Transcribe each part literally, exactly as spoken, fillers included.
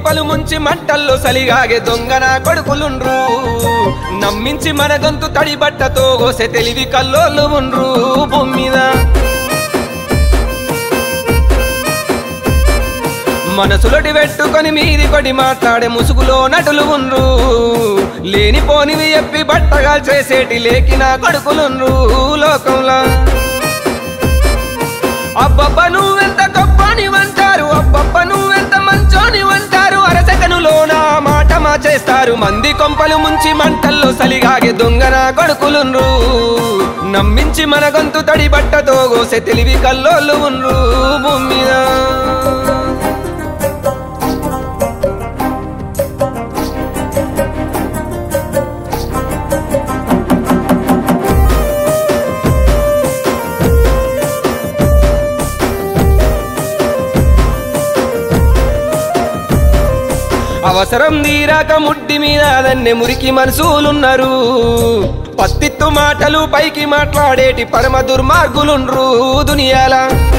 కొంపలు ముంచి మంటల్లో సలిగాగే దొంగన కొడుకులుండ్రు నమ్మించి మన గొంతు తడి బట్టతో గోసె తెలివి కల్లోళ్ళు ఉండ్రు భూమి మీద మనసులటి పెట్టుకొని మీది కొడి మాట్లాడే ముసుగులో నటులు ఉండ్రు లేనిపోనివి చెప్పి బట్టగా చేసేటి లేకిన కొడుకులుండ్రు లోకంలో అబ్బబ్బ నువ్వెంత గొప్పనివంటారు అబ్బబ్బ నువ్వెంత మంచోనివంటారు అరసకనులోన మాట మా చేస్తారు మంది కొంపలు ముంచి మంటల్లో సలిగాగే దొంగన కొడుకులుండ్రు నమ్మించి మన గొంతు తడి బట్టతో గోసె తెలివి కల్లోళ్ళు ఉండ్రు భూమి మీద అవసరం తీరాక ముడ్డి మీద దన్నె మురికి మనసులున్నారు పత్తిత్తు మాటలు పైకి మాట్లాడేటి పరమ దుర్మార్గులుండ్రు దునియాల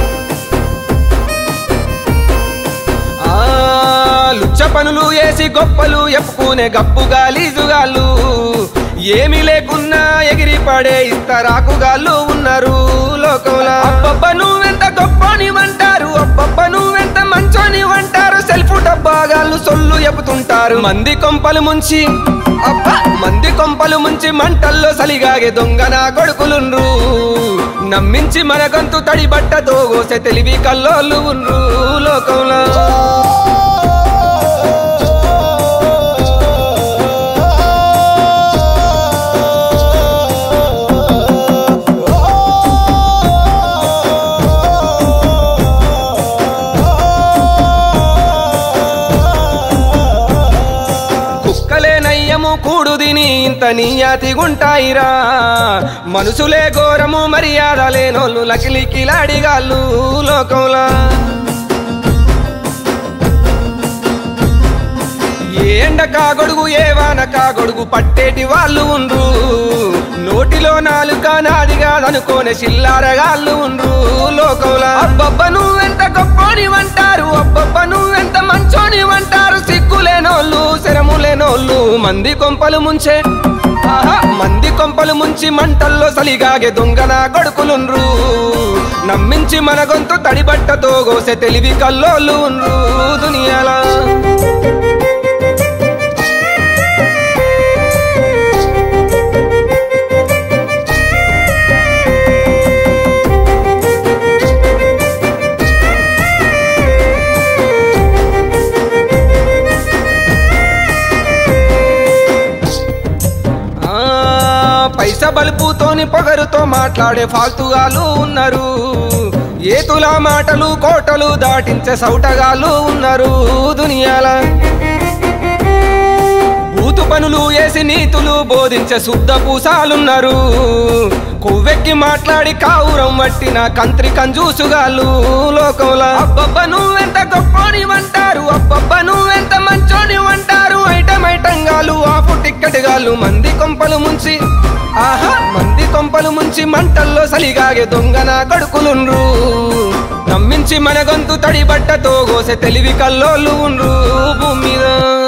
లుచ్చ పనులు వేసి గొప్పలు ఎప్పుకునే గప్పు గాలీజుగాళ్ళు ఏమీ లేకున్నా ఎగిరి పడే ఇస్తరాకుగాళ్ళు ఉన్నారు లోకంలో అబ్బబ్బ నువ్వెంత గొప్పనివంటారు అబ్బబ్బ నువ్వెంత మంచోనివంటారు సెల్ఫ్ డబ్బాగాళ్ళు సొల్లు చెబుతుంటారు మంది కొంపలు ముంచి అబ్బా మంది కొంపలు ముంచి మంటల్లో సలిగాగే దొంగన కొడుకులుండ్రు నమ్మించి మన గొంతు తడి బట్టతో గోసె తెలివి కల్లోళ్ళు ఉండ్రు లోకంలో కూడు దిని ఇంత నీయాతిగుంటాయిరా మనసులే ఘోరము మర్యాద లేనోళ్ళు లకిలికిలాడిగాళ్ళు లోకంలా ఏ ఎండ కాగొడుగు ఏ వాన కాగొడుగు పట్టేటి వాళ్ళు ఉండ్రు నోటిలో నాలుక నాది కాదనుకోనే చిల్లారగాళ్ళు ఉండ్రు లోకంలా అబ్బబ్బ నువ్వెంత గొప్పనివంటారు అబ్బబ్బ నువ్వెంత మంచోనివంటారు సిగ్గులేనోళ్ళు శరములేనోళ్ళు మంది కొంపలు ముంచే ఆహా మంది కొంపలు ముంచి మంటల్లో సలిగాగే దొంగన కొడుకులుండ్రు నమ్మించి మన గొంతు తడి బట్టతో గోసె తెలివి కల్లోళ్ళు ఉండ్రు దునియాల పైస బలుపుతోని పొగరుతో మాట్లాడే ఫాల్తుగాళ్ళు ఉన్నారు ఏతుల మాటలు కోటలు దాటించే సౌటగాళ్ళు ఉన్నారు దునియాల బూతు పనులు వేసి నీతులు బోధించే శుద్ధ పూసాలున్నారు కొవ్వెక్కి మాట్లాడి కావురం వట్టిన కంత్రి కంజూసుగాళ్ళు లోకంలో అబ్బబ్బ నువ్వెంత గొప్పనివంటారు అబ్బబ్బ నువ్వెంత మంచోనివంటారు ఐటమ్ ఐటంగాళ్ళు ఆపు టిక్కెట్గాళ్ళు మంది కొంపలు ముంచి ఆహా మంది కొంపలు ముంచి మంటల్లో సలిగాగే దొంగన కొడుకులుండ్రు నమ్మించి మన గొంతు తడి బట్టతో గోసె తెలివి కల్లోళ్ళు ఉండ్రు భూమి మీద